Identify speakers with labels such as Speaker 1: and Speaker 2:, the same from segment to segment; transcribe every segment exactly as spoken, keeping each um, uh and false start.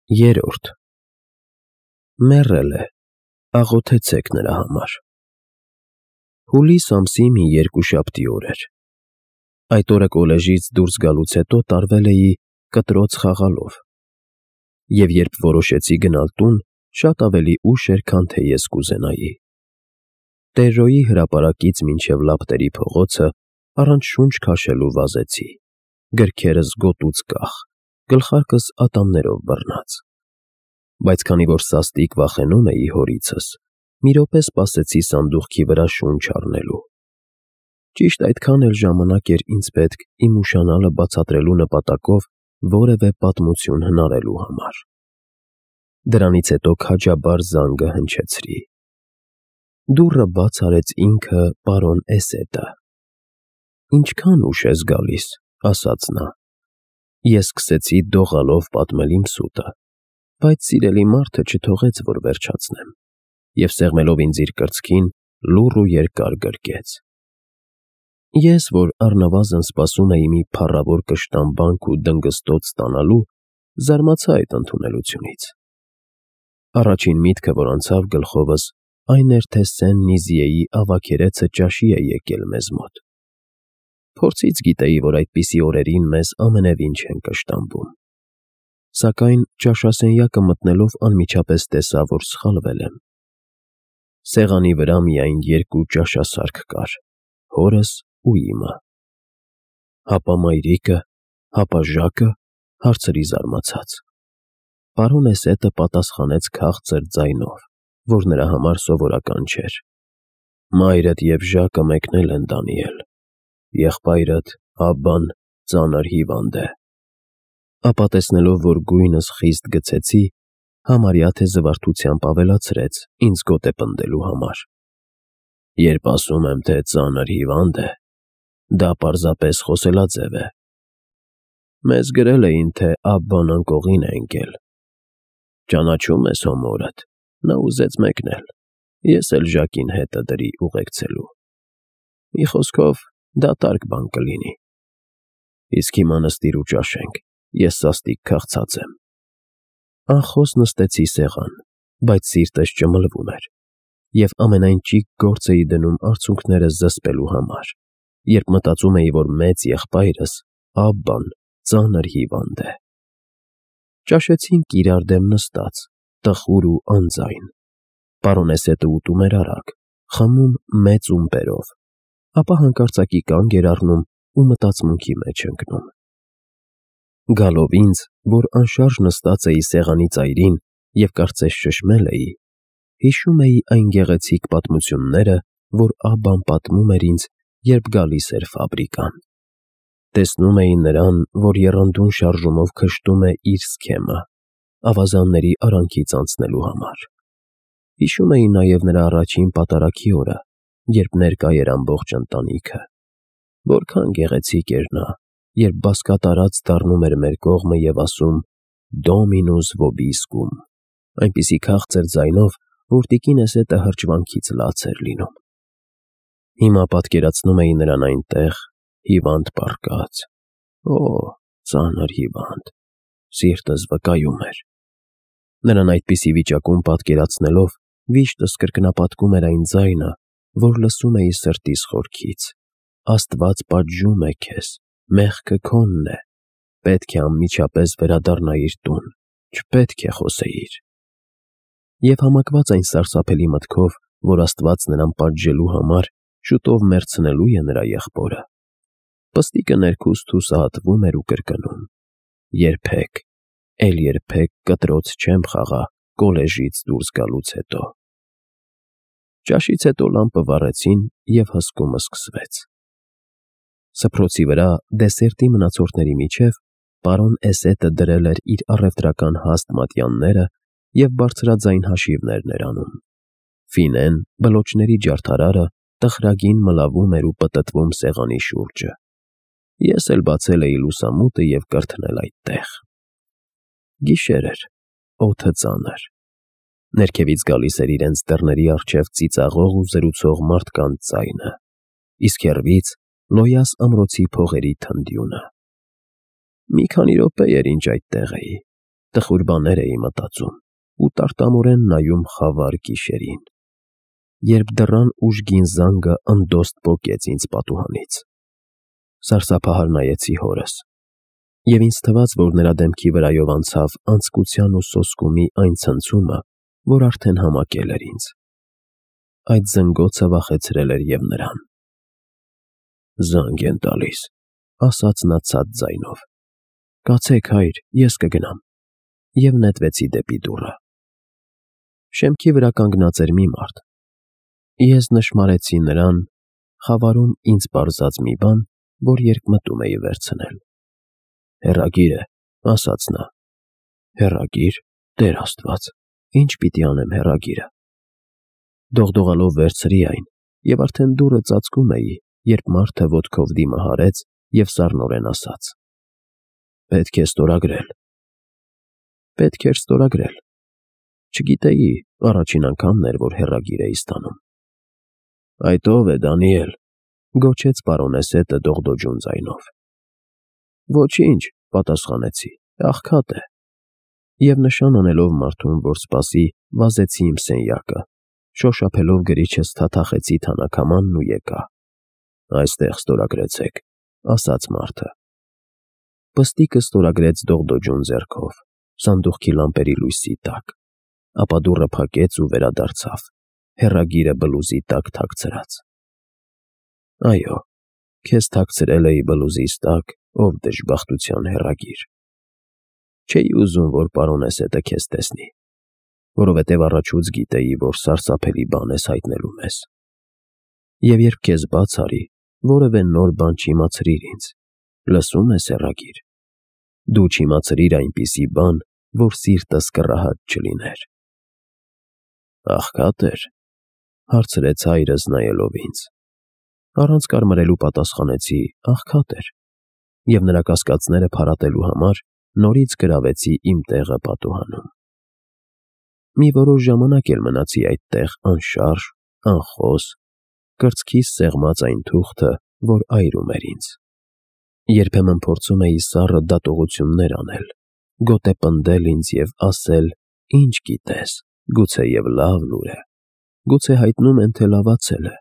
Speaker 1: Երորդ Մեռել է, աղոթեցեք նրա համար։ Հուլիս ամսի մի երկուշաբթի օր էր։ Այդ օրը կոլեժից դուրս գալուց հետո տարվել էի կտրոց խաղալով, և երբ որոշեցի գնալ տուն, շատ ավելի ուշ էր, քան թե ես կուզենայի։ Տերրոյի հրապարակից մինչև լապտերի փողոցը առանց շունչ քաշելու վազեցի, գրքերս գոտուց կախ, գլխարկս ատամներով բռնած։ Բայց քանի որ սաստիկ վախենում էի հորիցս, մի րոպե սպասեցի սանդուղքի վրա շունչ առնելու։ Ճիշտ այդքան էլ ժամանակ էր ինձ պետք իմ ուշանալը բացատրելու նպատակով որևէ պատմություն հնարելու համար։ Դրանից հետո քաջաբար զանգը հնչեցրի։ Դուռը բաց արեց ինքը պարոն Էսետը։ «Ինչքան ուշ ես գալիս», ասաց նա։ Ես սկսեցի դողալով պատմել իմ սուտը, բայց սիրելի մարդը չթողեց, որ վերջացնեմ, և սեղմելով ինձ իր կրծքին, լուռ ու երկար գրկեց։ Ես, որ առնվազն սպասում էի մի փառավոր կշտամբանք ու դնգստոց ստանալու, զարմացա այդ ընդունելությունից։ Առաջին միտքը, որ անցավ գլխովս, այն էր, թե Սեն-Նիզիեի ավագերեցը ճաշի է եկել մեզ մոտ։ Փորձից գիտեի, որ այդպիսի օրերին մեզ ամենևին չեն կշտամբում։ Սակայն ճաշասենյակը մտնելով անմիջապես տեսա, որ սխալվել եմ։ Սեղանի վրա միայն երկու ճաշասարք կար՝ հորս ու իմը։ «Հապա մայրիկը, հապա Ժակը», հարցրի զարմացած։ Պարոն Էսետը պատասխանեց քաղցր ձայնով, որ նրա համար սովորական չէր. «Մայրդ և Ժակը մեկնել են, Դանիել, եղբայրդ՝ Աբբան, ծանր հիվանդ է»։ Ապա տեսնելով, որ գույնս խիստ գցեցի, համարյա թե զվարթությամբ ավելացրեց ինձ գոտե պնդելու համար. «Երբ ասում եմ, թե ծանր հիվանդ է, դա պարզապես խոսելաձև է։ Մեզ գրել էին, թե Աբբան անկողին է ընկել։ Ճանաչում ես հո մորդ, նա ուզեց մեկնել, ես էլ Ժակին հետը դրի ուղեկցելու։ Մի խոսքով, դատարկ բան կլինի։ Իսկ հիմա նստիր ու ճաշենք, ես սաստիկ քաղցած եմ»։ Անխոս նստեցի սեղան, բայց սիրտս ճմլվում էր, և ամենայն ճիշտ գործ էի դնում արցունքներս զսպելու համար, երբ մտածում էի, որ մեծ եղբայրս՝ Աբբան, ծանր հիվանդ է։ Ճաշեցինք իրար դեմ նստած, տխուր ու անձայն։ Պարոն Էսետը ուտում էր արագ, խմում մեծ ումպերով, ապա հանկարծակի կանգ էր առնում ու մտածմունքի մեջ ընկնում։ Գալով ինձ, որ անշարժ նստած էի սեղանի ծայրին և կարծես շշմել էի, հիշում էի այն գեղեցիկ պատմությունները, որ Աբբան պատմում էր ինձ, երբ գալիս էր ֆաբրիկան։ Տեսնում էի նրան, որ եռանդուն շարժումով քշտում է իր սքեմը, ավազանների արանքից անցնելու համար։ Հիշում էի նաև նրա առաջին պատարագի օրը, երբ ներկա էր ամբողջ ընտանիքը։ Որքան գեղեցիկ էր նա, երբ բազկատարած դառնում էր մեր կողմը և ասում. «Դոմինուս վոբիսկում», այնպիսի քաղցր ձայնով, որ տիկին Էսետը հրճվանքից լաց էր լինում։ Հիմա պատկերացնում էի նրան այնտեղ, հիվանդ պառկած։ Օ՜, ծանր հիվանդ, սիրտս վկայում էր։ Նրան այդպիսի վիճակում պատկերացնելով, վիշտս կրկնապատկում էր այն ձայնը, որ լսում էի սրտիս խորքից. «Աստված պատժում է քեզ, մեղքը քոնն է, պետք է անմիջապես վերադառնայիր տուն, չպետք է խոսեիր»։ Եվ համակված այն սարսափելի մտքով, որ Աստված նրան պատժելու համար շուտով մեռցնելու է նրա եղբորը, պստիկը ներքուստ հուսահատվում էր ու կրկնում. «Երբեք, էլ երբեք կտրոց չեմ խաղա կոլեժից դուրս գալուց հետո»։ Ճաշից հետո լամպը վառեցին, և հսկումը սկսվեց։ Սփռոցի վրա, դեսերտի մնացորդների միջև, պարոն Էսետը դրել էր իր առևտրական հաստ մատյանները և բարձրաձայն հաշիվներ էր անում։ Ֆինեն, բլոչների ջարդարարը, տխրագին մլավում էր ու պտտվում սեղանի շուրջը։ Ես էլ բացել էի լուսամուտը և կրթնել այդտեղ։ Գիշեր էր, օդը ծանր։ Ներքևից գալիս էր իրենց դռների առջև ծիծաղող ու զրուցող մարդկանց ձայնը, իսկ հեռվից՝ լոյաս ամրոցի փողերի թնդյունը։ Մի քանի րոպե էր, ինչ այդտեղ էի, տխուր բաներ էի մտածում ու տարտամորեն նայում խավար գիշերին, երբ դռան ուժգին զանգը ընդոստ պոկեց ինձ պատուհանից։ Սարսափահար նայեցի հորս, և ինձ թվաց, որ նրա դեմքի վրայով անցավ անձկության ու սոսկումի այն ցնցումը, որ արդեն համակել էր ինձ։ Այդ զնգոցը վախեցրել էր և նրան։ «Զանգ են տալիս», ասաց նա ցած ձայնով։ «Կացեք, հայր, ես կգնամ», և նետվեցի դեպի դուռը։ Շեմքի վրա կանգնած էր մի մարդ։ Ես նշմարեցի նրան, խավարում ինձ պարզած մի բան, որ երկմտում էի վերցնել։ «Հեռագիր է», ասաց նա։ «Հեռագիր, Տեր Աստված, ի՞նչ պիտի անեմ հեռագիրը»։ Դողդողալով վերցրի այն և արդեն դուռը ծածկում էի, երբ մարդը ոտքով դիմահարեց և սառնորեն ասաց. «Պետք է ստորագրել»։ Պետք էր ստորագրել։ Չգիտեի, առաջին անգամն էր, որ հեռագիր էի ստանում։ «Այդ ո՞վ է, Դանիել», գոչեց պարոնեսետը դողդոջուն ձայնով։ «Ոչինչ», պատասխանեցի, «աղքատ է»։ Եվ նշան անելով մարդուն, որ սպասի, վազեցի իմ սենյակը, շոշափելով գրիչս թաթախեցի թանաքամանն ու եկա։ «Այստեղ ստորագրեցեք», ասաց մարդը։ Պստիկը ստորագրեց դողդոջուն ձեռքով, սանդուղքի լամպերի լույսի տակ, ապա դուռը փակեց ու վերադարձավ, հեռագիրը բլուզի տակ թաքցրած։ «Այո, քեզ թաքցրել էի բլուզիս տակ, ով դժբախտության հեռագիր։ Չէի ուզում, որ պարոնեսետը քեզ տեսնի, որովհետև առաջուց գիտեի, որ սարսափելի բան ես հայտնելու մեզ։ Եվ երբ քեզ բաց արի, որևէ նոր բան չիմացրիր ինձ, լսում ես, հեռագիր, դու չիմացրիր այնպիսի բան, որ սիրտս կռահած չլիներ»։ «Աղքատ էր», հարցրեց հայրս նայելով ինձ։ Առանց կարմրելու պատասխանեցի. «Աղքատ էր», և նրա կասկածները փարատելու համար նորից գրավեցի իմ տեղը պատուհանում։ Մի որոշ ժամանակ էլ մնացի այդտեղ անշարժ, անխոս, կրծքիս սեղմած այն թուղթը, որ այրում էր ինձ։ Երբեմն փորձում էի սառը դատողություններ անել, գոտեպնդել ինձ և ասել. «Ինչ գիտես, գուցեև լավ լուր է, գուցե հայտնում են, թե լավացել է»։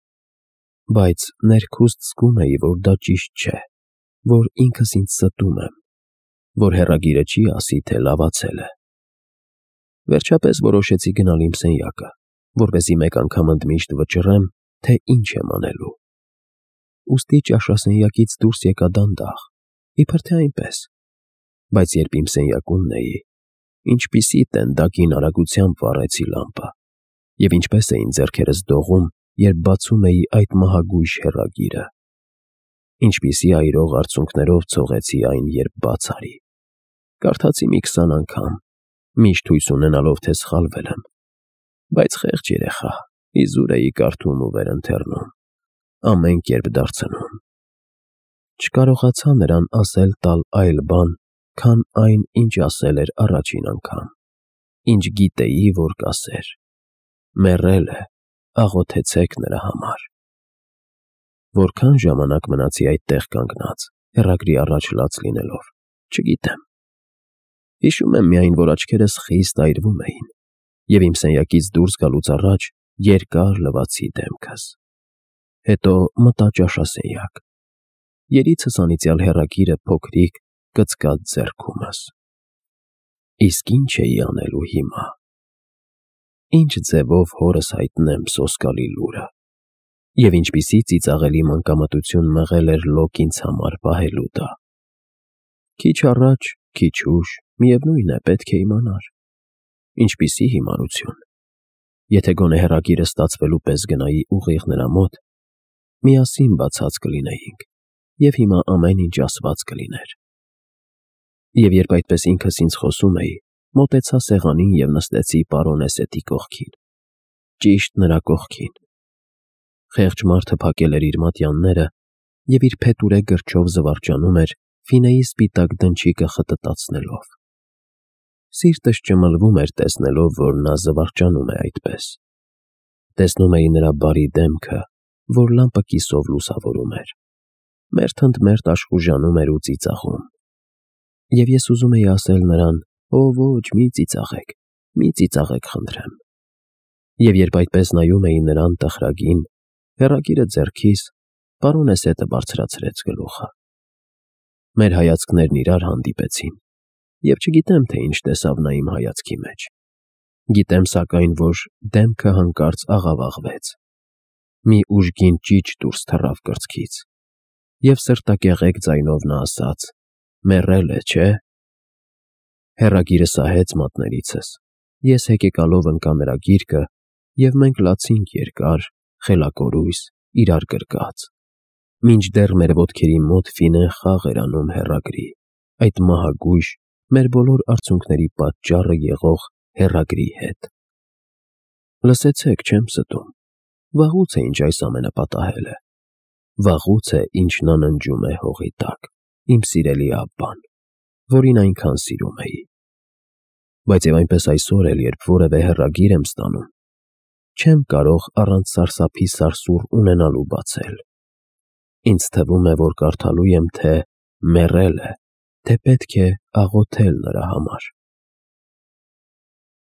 Speaker 1: Բայց ներքուստ զգում էի, որ դա ճիշտ չէ, որ ինքս ինձ ստում եմ, որ հեռագիրը չի ասի, թե լավացել է։ Վերջապես որոշեցի գնալ իմ սենյակը, որպեսզի մեկ անգամ ընդմիշտ վճռեմ, թե ինչ եմ անելու։ Ուստի ճաշասենյակից դուրս եկա դանդաղ, իբր թե այնպես, բայց երբ իմ սենյակումն էի, ինչպիսի տենդակին արագությամբ վառեցի լամպը, և ինչպես էին ձեռքերս դողում, երբ բացում էի այդ մահագույժ հեռագիրը։ Ինչպիսի այրող արցունքներով ցողեցի այն, երբ բաց արի։ Կարդացի մի քսան անգամ, միշտ հույս ունենալով, թե սխալվել եմ, բայց խեղճ երեխա, իզուր էի կարդում ու վերընթերնում, ամեն կերպ դարձնում։ Չկարողացա նրան ասել տալ այլ բան, քան այն, ինչ ասել էր առաջին անգամ, ինչ գիտեի, որ կասեր. «Մեռել է, աղոթեցեք նրա համար»։ Որքան ժամանակ մնացի այդտեղ կանգնած, հեռագրի առաջ լաց լինելով, չգիտեմ։ Հիշում եմ միայն, որ աչքերս խիստ այրվում էին, և իմ սենյակից դուրս գալուց առաջ երկար լվացի դեմքս։ Հետո մտա ճաշասենյակ։ Երիցս անիծյալ հեռագիրը փոքրիկ կծկած ձեռքումս։ Իսկ ի՞նչ էի անելու հիմա։ Ինչ ձևով հորս հայտնեմ սոսկալի լուրը, և ինչպիսի ծիծաղելի մանկամտություն մղել էր Լոկ ինձ համար պահելու դա։ Քիչ առաջ, քիչ ուշ, միևնույն է, պետք է իմանար։ Ինչպիսի հիմարություն։ Եթե գոնե հեռագիրը ստացվելու պես գնայի ուղիղ նրա մոտ, միասին բացած կլինեինք, և հիմա ամեն ինչ ասված կլիներ։ Եվ երբ այդպես ինքս ինձ խոսում էի, մոտեցա սեղանին և նստեցի պարոնեսետի կողքին։ Ճիշտ նրա կողքին։ Խեղճ մարդը փակել էր իր մատյանները և իր փետուրե գրչով զվարճանում էր, ֆինեի սպիտակ դնչիկը խտտացնելով։ Սիրտս ճմլվում էր տեսնելով, որ նա զվարճանում է այդպես։ Տեսնում էի նրա բարի դեմքը, որ լամպը կիսով լուսավորում էր, մերթ ընդ մերթ աշխուժանում էր ու ծիծաղում։ Եվ ես ուզում էի ասել նրան, Օ ոչ, մի ծիծաղեք, մի ծիծաղեք խնդրեմ։ Եվ երբ այդպես նայում էի նրան տխրագին, հեռագիրը ձեռքիս, պարոնես հետը բարձրացրեց գլուխը։ Մեր հայացքներն իրար հանդիպեցին, և չգիտեմ, թե ինչ տեսավ նա իմ հայացքի մեջ։ Գիտեմ, սակայն, որ դեմքը հանկարծ աղավաղվեց։ Մի ուժգին ճիչ դուրս թռավ կրծքից, և սրտակեղեկ ձայնով նա ասաց. «Մեռել է, չէ՞»։ Հեռագիրը սահեց մատներիցս, ես հեկեկալով ընկա նրա գիրկը, և մենք լացինք երկար, խելակորույս, իրար գրկած, մինչդեռ մեր ոտքերի մոտ ֆինեն խաղ էր անում հեռագրի, այդ մահագույժ, մեր բոլոր արցունքների պատճառը եղող հեռագրի հետ։ Լսեցեք, չեմ ստում, վաղուց է ինչ այս ամենը պատահել է, վաղուց է ինչ նա ննջում է հողի տակ, իմ սիրելի Աբբան, որին այնքան սիրում էի։ Բայց և այնպես այսօր էլ, երբ որևէ հեռագիր եմ ստանում, չեմ կարող առանց սարսափի սարսուռ ունենալու բացել։ Ինձ թվում է, որ կարդալու եմ թե մեռել է, թե պետք է աղոթել նրա համար։